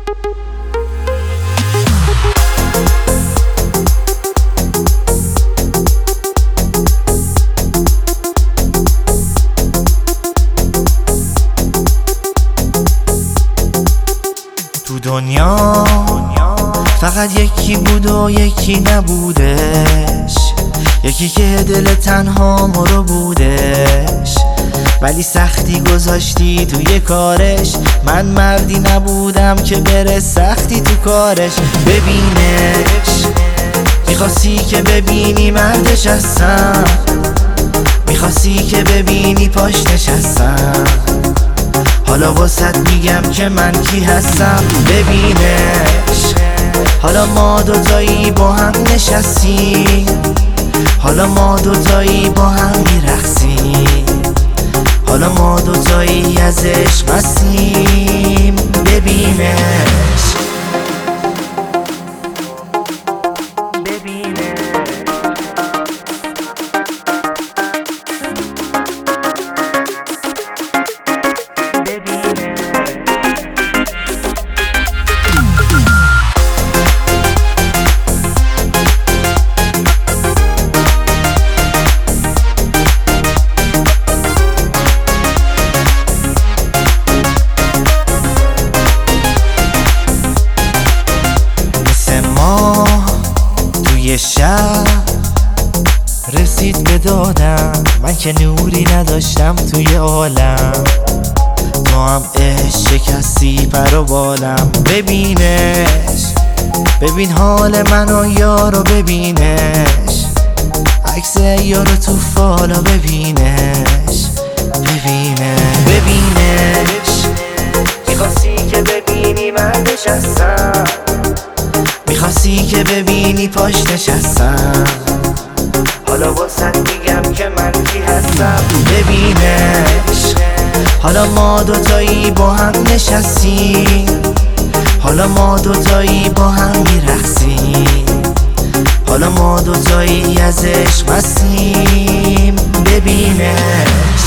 تو دنیا فقط یکی بود و یکی نبودش، یکی که دل تنها مرو بودش، ولی سختی گذاشتی توی کارش. من مردی نبودم که بره سختی تو کارش. ببینش، میخواستی که ببینی مردش هستم، میخواستی که ببینی پاش نشستم. حالا واسط میگم که من کی هستم. ببینش، حالا ما دوتایی با هم نشستیم، حالا ما دوتایی با هم میرقصیم، حالا ما دوتایی از عشق هستیم. ببینش، توی شب رسید به دادم، من که نوری نداشتم توی عالم، تو هم عشق شکستی پر و بالم. ببینش، ببین حال من و یارو، ببینش عکس یارو تو فالو، ببینش ببینش، میخواستی که ببینی مردش هستم، میخواستی که ببینی پاش نشستم. حالا واسط میگم که من کی هستم. ببینش، حالا ما دوتایی با هم نشستیم، حالا ما دوتایی با هم میرقصیم، حالا ما دوتایی از عشق هستیم. ببینش.